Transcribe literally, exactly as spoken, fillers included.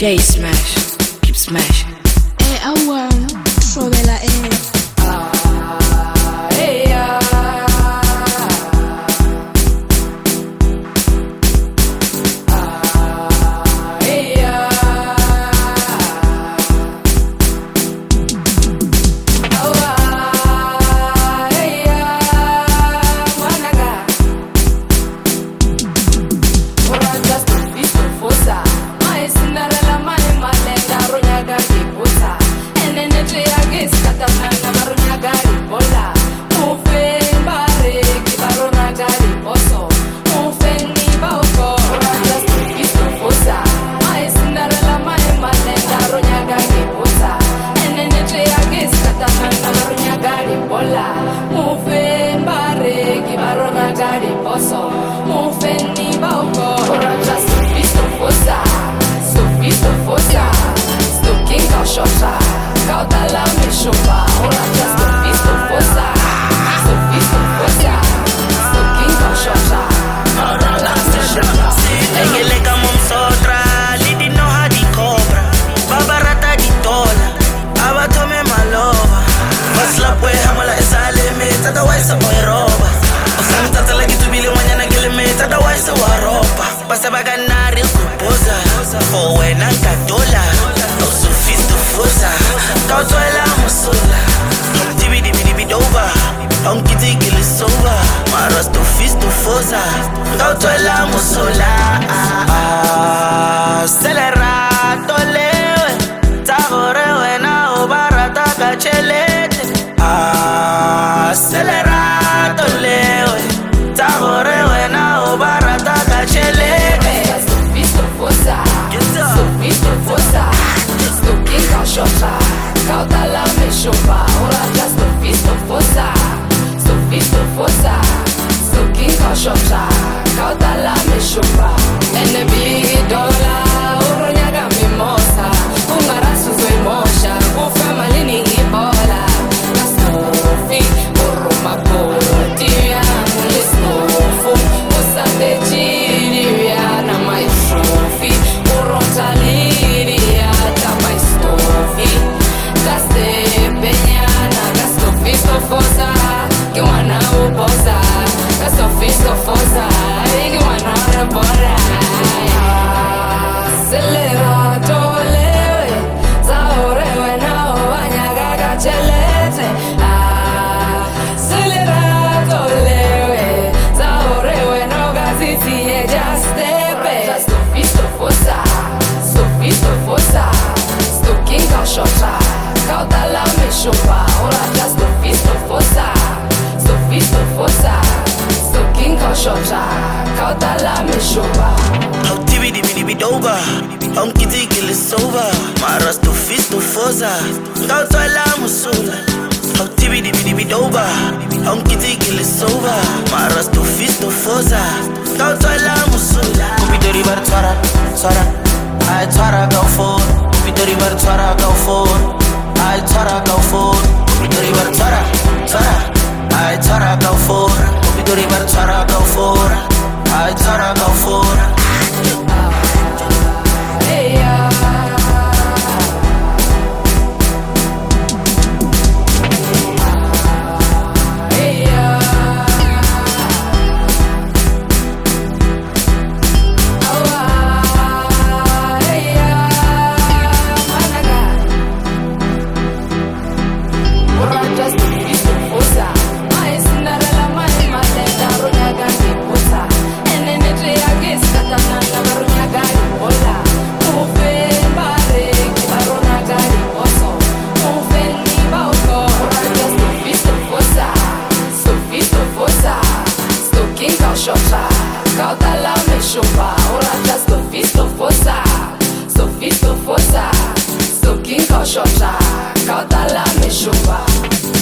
K smash, keep smashing. Eh, awa, Trovela, eh. Ah, hey, ah. Ah, hey, ah. Awa, hey, ah. Wanaga. Ora just a piece of forza. My Cinderella, my Malenga, Runyaga, Kipusa. And then the Jagis, Katamanga, Runyaga, Bola. Mufe, Bare, Kibarona, Gari, Boso. Mufe, Nibauko. Ora just a piece of forza. My Cinderella, my Malenga, Runyaga, Kipusa. And then the Jagis, Katamanga, Runyaga, Bola. Mufe, Bare, Kibarona, Gari, Boso. Mufe, Nibauko. Ora just a piece of forza. So piece of forza. Sto king of shota. Cautela me chupa. Ora just a piece of forza. So piece of forza. Sto king of shota. Cautela me chupa. Engeleka momsotra, lidi no hadi cobra. Babarata di tola, abatome malova. Vasla pwe hamala esale me, tada waisa moe roba. Osanta tala kitubili wanyana gele me, tada waisa waropa. Basa baganari kupoza, fowe nanka dola. Osu fistu foza, kautwela musula. Tibi dibi dibi doba, onkiti gili soba. Maras tu fistu foza, kautwela musula. Acelerato lewe, tagorewe na obarata kachelete. Acelerato lewe, tagorewe na obarata kachelete. Sto piece of forza. So piece of forza. Sto king of shota. Cautela me chupa. Ora just a piece of forza. So piece of forza. Sto king of shota. Cautela me chupa. And the big dollar. Oro nyaga mimosa. Ungarasu zoi mosha. Ufamali ni ibola. Kastofi. Oro mapotia. Mulisnofu. Usate chiria. Na my trophy. Oro taliria. Ta my stofi. Gaste peñana. Gasto fisto fosa. Que wana uposa. Gasto fisto fosa. Que wana repora. Acelerato lewe. Zaorewe na obanyaga gachelete. Acelerato lewe. Zaorewe no gaziti e jastepe. Sto fisto fosa. Sto fisto fosa. Sto king of shota. Cautela me chupa. Ora just sto fisto fosa. Sto fisto fosa. Sto king of shota. Cautela me chupa. Tibi dibi dibi doba, onkiti gili soba. Maras tu fistu foza, kautwela musula. Tibi dibi dibi doba, onkiti gili soba. Maras tu fistu foza, kautwela musula. Kupidori bar twara, twara, ay twara go for. Kupidori bar twara go for, ay twara go for. Kupidori bar twara, twara, ay twara go for. Kupidori bar twara go for, ay twara go for. Hey, ah. Hey, ah. Oh, ah. Hey, ah. Managa. Ora just a piece of forza. My Cinderella, my Malenga, Runyaga, Kipusa. And then the Jagis, Katamanga, Runyaga, Bola. Mufe, Bare, Kibarona, Gari, Boso. Mufe, Nibauko. Ora just a piece of forza. So piece of forza. Sto king of shota. Cautela me chupa. Ora just a piece of forza. So piece of forza. Sto king of shota. Cautela me chupa.